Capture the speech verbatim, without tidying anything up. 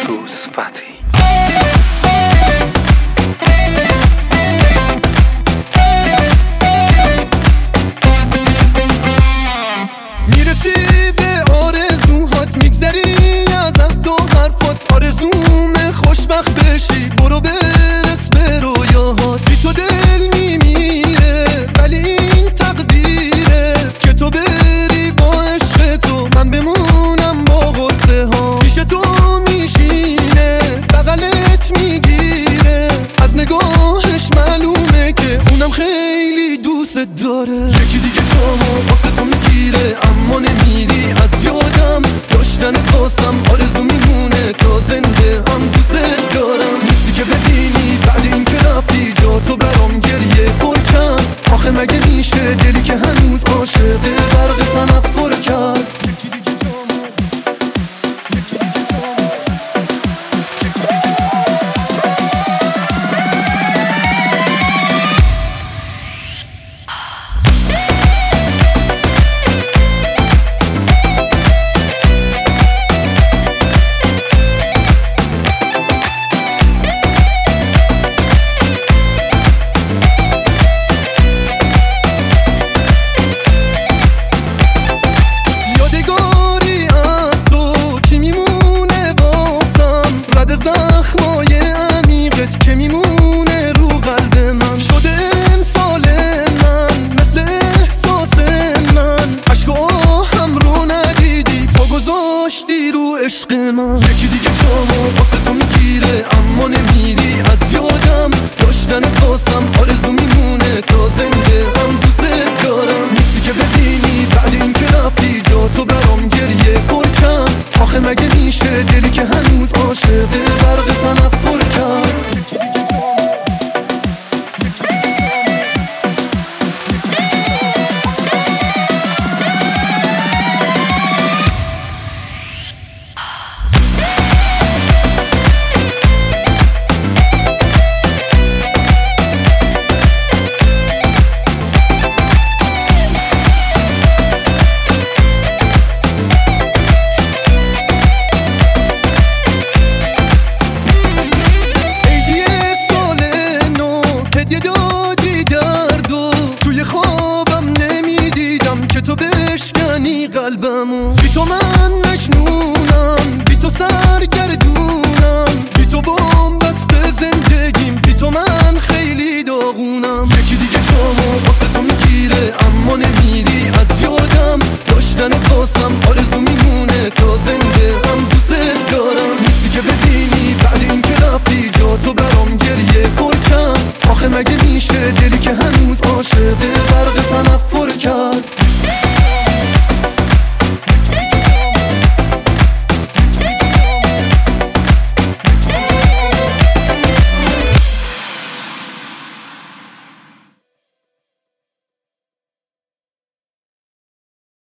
بهروز فتحی. میرسی به آرزوهات، میگذری ازم تو حرفات، آرزوم خوشبخت بشی، برو برس به رویاهات. بی تو دل میمیره ولی این تقدیره که تو بری با عشق تو، من بمونم با غصه ها. پیش تو میشینه بغلت میگیره، از نگاهش معلومه که اونم خیلی دوست داره. یکی دیگه جامو واسه تو میگیره اما نمیری از یادم، داشتن واسم آرزو میمونه تا زنده هم دوست دارم. نیستی که ببینی بعد این که رفتی جا تو برام گریه پر کرد. آخه مگه میشه دلی که هنوز عاشقه غرق تنفر کرد. زخمای عمیقت که میمونه رو قلب من، شده امسال من مثل احساس من. عشق و آهم رو ندیدی پا گذاشتی رو عشق من. یکی دیگه جامو واسه تو میگیره اما نمیری از یادم، داشتن واسم آرزو